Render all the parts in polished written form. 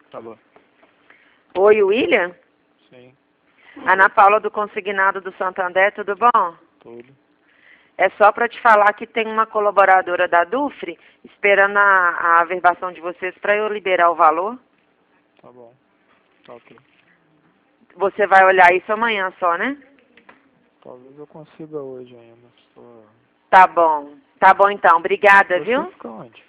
Tá bom. Oi, William? Sim, Ana Paula do Consignado do Santander, tudo bom? tudo. É só para te falar que tem uma colaboradora da Dufre esperando a averbação de vocês para eu liberar o valor. Tá bom. Tá ok. Você vai olhar isso amanhã só, né? Talvez eu consiga hoje ainda. Tá bom. Tá bom então. Obrigada, Você viu? fica onde?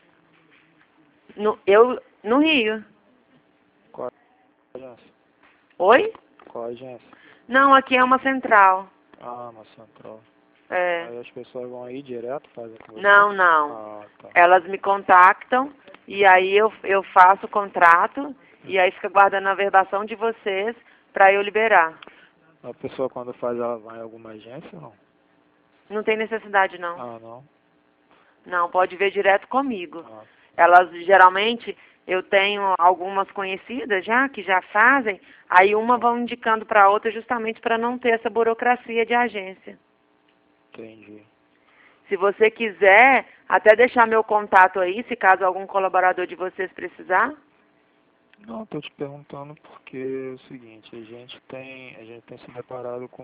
No Rio. Qual a agência? Oi? Qual a agência? Não, aqui é uma central. Ah, na central. É. Aí as pessoas vão aí direto, fazem com você? Não, não. Ah, tá. Elas me contactam e aí eu faço o contrato e aí fica guardando a averbação de vocês para eu liberar. A pessoa quando faz, ela vai em alguma agência ou não? Não tem necessidade, não. Ah, não? Não, pode ver direto comigo. Ah, Elas, geralmente, eu tenho algumas conhecidas já, que já fazem, aí uma vão indicando para a outra justamente para não ter essa burocracia de agência. entendi. Se você quiser, até deixar meu contato aí, se caso algum colaborador de vocês precisar. Não, tô te perguntando porque é o seguinte, a gente tem se deparado com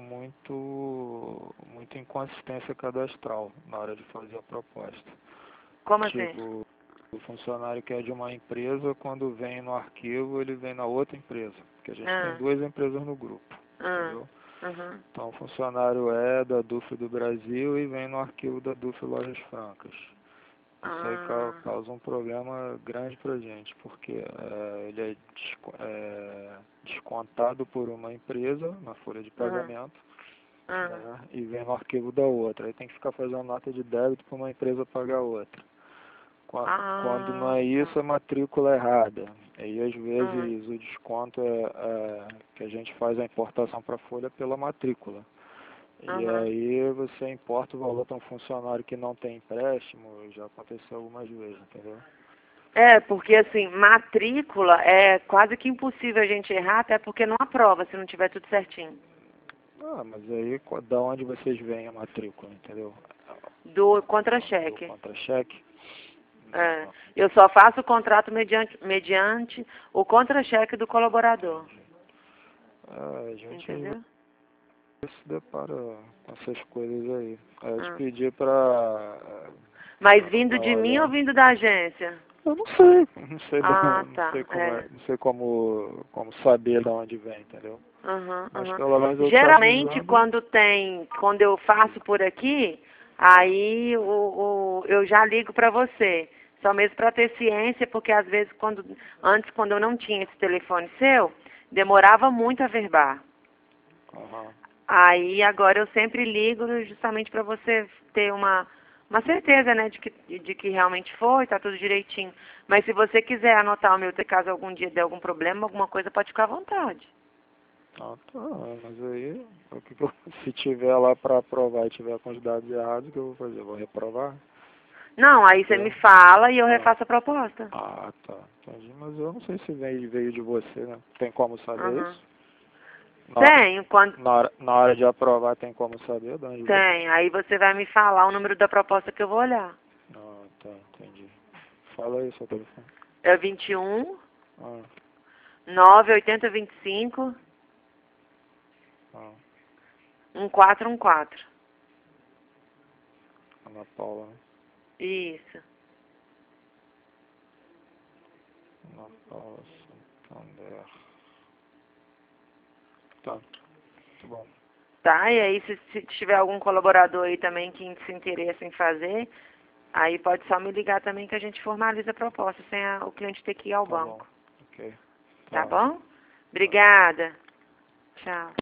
muita inconsistência cadastral na hora de fazer a proposta. Como assim? Tipo, o funcionário que é de uma empresa, quando vem no arquivo, ele vem na outra empresa. Porque a gente tem Ah, duas empresas no grupo, ah, entendeu? uhum. Então o funcionário é da Dufre do Brasil e vem no arquivo da Dufre Lojas Francas. Isso aí Ah, causa um problema grande pra gente, porque ele é descontado por uma empresa na folha de ah, pagamento, ah, né, e vem no arquivo da outra. Aí tem que ficar fazendo nota de débito para uma empresa pagar a outra. Quando não é isso, tá. a matrícula é errada. Aí às Ah, vezes o desconto é que a gente faz a importação para a folha pela matrícula. E aham. aí você importa o valor para um funcionário que não tem empréstimo, já aconteceu algumas vezes, entendeu? É, porque assim, matrícula é quase que impossível a gente errar, até porque não aprova se não tiver tudo certinho. Ah, mas aí da onde vocês veem a matrícula, entendeu? Do Do contra-cheque. contra-cheque? É. Não, Eu só faço o contrato mediante o contra-cheque do colaborador. entendi. Ah, a gente às Entendeu? vezes se depara com essas coisas aí. Aí eu te Ah. pedi pra Mas vindo de mim ou olhar. vindo da agência? Eu não sei, não sei, Ah, não tá. sei como É. é, não sei como saber de onde vem, entendeu? Aham, Mas aham. pelo menos eu te Geralmente avisando. quando eu faço por aqui, aí eu já ligo para você. Só mesmo para ter ciência, porque às vezes antes quando eu não tinha esse telefone seu, demorava muito a verbar. Aham. Aí agora eu sempre ligo justamente para você ter uma certeza, né, de que realmente foi, tá tudo direitinho. Mas se você quiser anotar o meu, caso algum dia der algum problema, alguma coisa, pode ficar à vontade. Ah, tá, mas aí, se tiver lá para aprovar e tiver com os dados errados, o que eu vou fazer? Eu vou reprovar? Não, aí você me Entendeu? fala e eu Ah, refaço a proposta. tá, entendi. Mas eu não sei se veio de você, né? Tem como saber Uhum. isso? Tenho, quando Na hora de aprovar, tem como saber de onde veio? tem. Aí você vai me falar o número da proposta que eu vou olhar. Ah, tá, entendi. Fala aí seu telefone. É 21 Ah, 98025 ah, 1414. Ana Paula, né? Isso. Ana Paula Santander. Tá, muito bom. Tá? E aí se tiver algum colaborador aí também que se interessa em fazer, aí pode só me ligar também que a gente formaliza a proposta, sem o cliente ter que ir ao Tá bom. banco. Ok. Tá Tá. bom? Tá. Obrigada. Tchau.